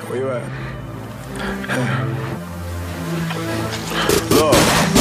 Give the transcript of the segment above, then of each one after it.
Where you at? Look.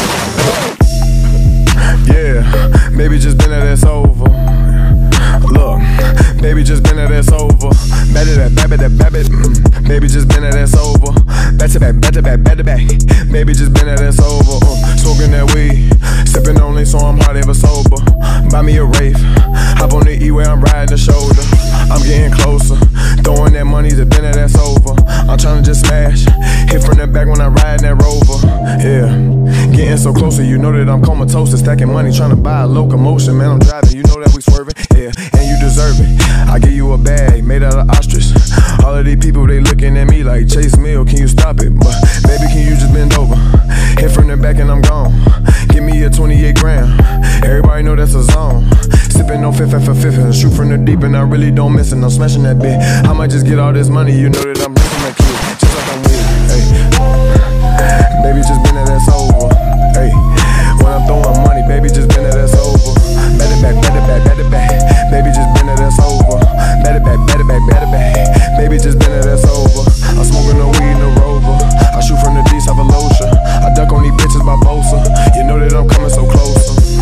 Yeah, baby, just been at it's over. Look, baby, just been at it's over. Back to that, back it. Baby, just been at it's over. Back to back, back to back, back to back. Baby, just been at it's over. Smoking that weed, sipping only so I'm hard ever sober. Buy me a Wraith, hop on the E where I'm riding the shoulder. I'm getting closer, throwing that money to been at that's over. I'm tryna just smash, hit from the back when I'm riding that Rover. Yeah, getting so closer, you know that I'm comatose. Stacking money, tryna buy a locomotion. Man, I'm driving, you know that we swerving. Yeah, and you deserve it. I give you a bag made out of ostrich. All of these people, they looking at me like Chase Mill, can you stop it? But baby, can you just bend over? Hit from the back and I'm gone. Give me a 28 gram. Everybody know that's a zone. Sipping on fifth after fifth and shoot from the deep, and I really don't miss it. I'm smashing that bit. I might just get all this money, you know that I'm rich from that kid, just like I'm with it. Hey, baby, just been at that's over. Hey, when I'm throwing money, baby, just been at that's over. Back it back, back it back, back it back. Baby, just been at that's over. Back it back, back it back, back it back. Baby, just been at that's over. I'm smoking no weed, no Rover. I shoot from the deep, have a lotion. I duck on these bitches by Bosa. You know that I'm coming so close.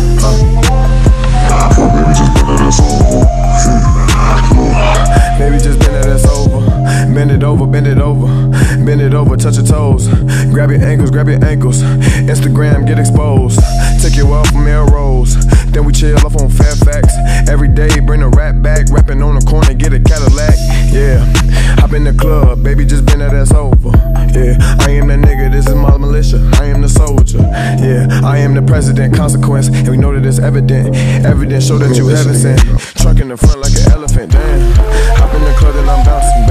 Baby, just been at that's over. Baby, just been at that's over. Bend it over, bend it over. Bend it over, touch your toes. Grab your ankles, grab your ankles. Instagram, get exposed. Take your wealth from Melrose. Then we chill off on Fairfax. Every day, bring a rap back. Rapping on the corner, get a Cadillac. Yeah, hop in the club, baby, just been at that's over. Yeah, I am the nigga, this is my militia. I am the soldier. Yeah, I am the president, consequence. And we know that it's evident. Evidence show that you haven't seen. Trunk in the front like an elephant, damn. Hop in the club and I'm bouncing.